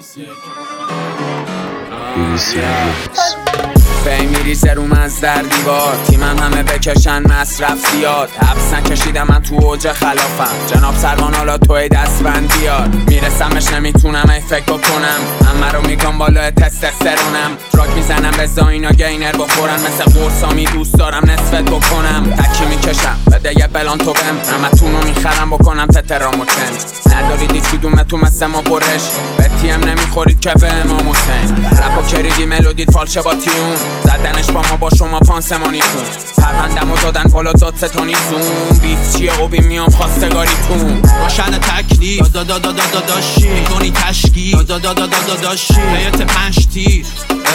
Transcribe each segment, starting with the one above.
فهم میریزه رو من از در دیوار، تیمم همه بکشن مصرف زیاد. حبس نکشیدم من تو اوج خلافم، جناب سروان حالا توی دستبند بیار. میرسمش نمیتونم ای فکر بکنم، همه رو میگم بالا تستوسترونم. دراگ میزنم به زاینا گینر بخورن، مثل قرصامی دوست دارم نصفت بکنم. تکی میکشم بده یه بلان تو بم، همتون رو میخرم بکنم تترام و چند. نداریدی کدومه تو مثل ما برش، به تیم نمیخورید که به امام حسین. رپ و کریدی ملودید فالشه با تیون، زدنش با ما با شما پانسمانیتون. پروندم و دادن بالا داد ستانیتون، بیت چیه و بی میام خواستگاریتون. روشن تکلیف داشی میکنی تشکیل داشی هیئت 5 تیر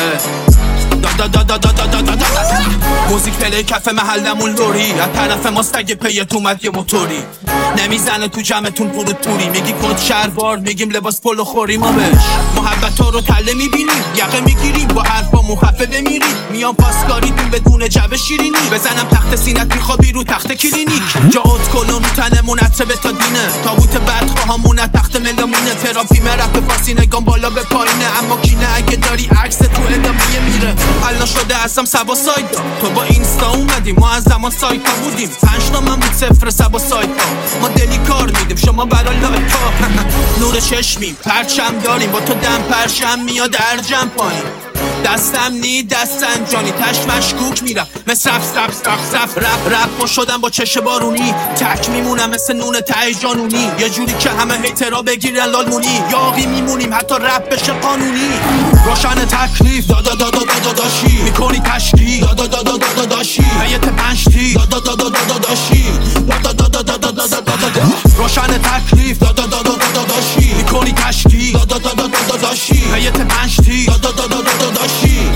موزیک پلی کف محلمون لوری، از طرف ماست اگه پیت اومد یه موتوری. نمیزنه تو جمعتون پرو توری، میگی کد شهروار میگیم لباس پلو خوری. ما بهش محبت ها رو تله میبینیم، یقه میگیریم با حرفا محفه بمیریم. میام پاسکاریتون بدون جبه شیرینی، بزنم تخت سینت میخوابی رو تخت کلینیک. جا ات کلون رو تنمون عطر بتادینه، تابوت بدخواهامون تخت ملامینه. تراپی مرفت فارسی نگام بالا به پایینه، اما کینه اگه داری عکس تو ادامه میره. الان شده هستم سبا سایدا، تو با اینستا اومدیم ما از زمان سایتا بودیم. 5 تا من بود 0 سبا سایتا، ما دلی کار میدیم شما برا لایک ها. نور چشمیم پرچم داریم، با تو دم پرشم میاد ارجم پایین. دستم نی دستن جانی تش مشکوک میرم مثل رپ شدم با چش بارونی. تک میمونم مثل نون ته جانونی، یه جوری که همه هیترا بگیرن لالمونی. یاقی میمونیم حتی رپ بشه قانونی. روشن تکلیف داشی میکنی تشکیل داشی هیئت 5 تیر داشی روشن تکلیف داشی میکنی تشکیل داشی هیئت 5 تیر داشی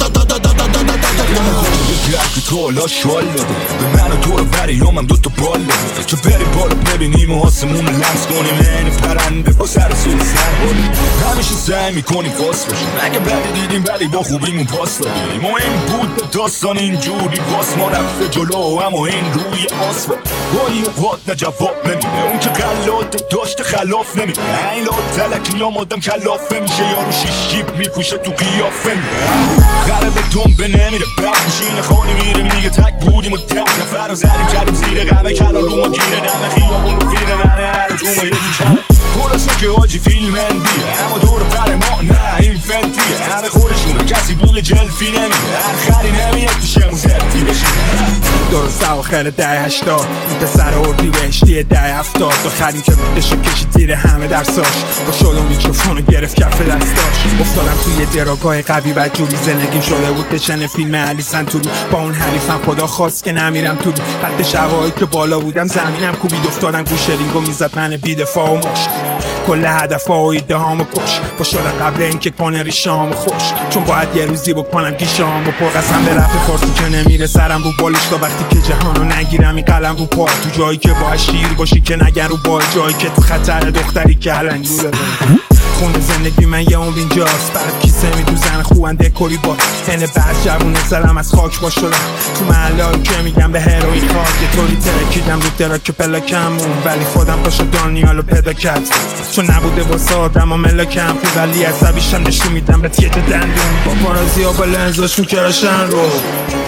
تو حالا شوال داده به من و تو رو بری هم دوتا بال داده. چه بری بالا ببینیم و آسمون لمس کنیم این پرنده با سر سوی سر باریم. همیشه سعی میکنیم پاس باشیم، اگه بدی دیدیم ولی با خوبیمون پاس دادیم. ما این بود داستان اینجوری باس ما رفته جلو، اما این روی آسفال گاهی اوقات نه جواب نمیده. اون که غلات داشته خلاف نمیده، این لات تلکی یا مادم کلافه میشه. یارو شیش جیب میپوشه تو قیافه میده، غربه دنبه نمیره بخشین خانی میره. میگه تک بودیم و 10 نفر رو زدیم کردیم زیر غمه کلان رو ما گیره. دم خیابون رو خیره منه هر تو ما یکی کمه خلاصه که آجی فیلم اندیه، اما دور پر ما نه این فنتیه. همه خودشونه کسی بول جلفی نمیده، هر خری نمیاد تو شمون زلفی بشینه. درست اواخر 1080 این پسر اردی بهشتی 1070 دختریم که بودشو کشید زیر همه درساش. با شل و میکروفون رو گرفت کف دستاش. افتادم توی دراگاه قوی بدجوری، زندگیم شده بود تشن فیلم علی سنتوری. با اون حریفم خدا خواست که نمیرم تو خط شوایی که بالا بودم زمینم کوبید. افتادم گوش رینگو میزد من بیدفاع و مشت، کل هدفها و ایده هامو کش. با شده قبل اینکه کنه ریشامو خوش، چون باید یه روزی بکنم گیشامو پر. قسم به رفت فارسی که نمیره سرم رو بالش، تا وقتی که جهانو نگیرم این قلم رو پا. تو جایی که باید شیر باشی که نگن رو بای، جایی که تو خطر دختری که هلنگوله. خونه زندگی من یه عمر اینجاست، برات کیسه میدوزن خوبن دکوری با هنه. بعد جوونه سرم از خاک با شدم تو محله که میگم به هروئین خاک. یه طوری ترکیدم رو دراک پلاکمون، ولی خودم پاشو دانیالو پیدا کرد. چون نبوده واسه آدم و ملاکم تو، ولی عصبیشم نشون میدم به تیت دندون. با پارازی ها با لنزاش میکراشن رو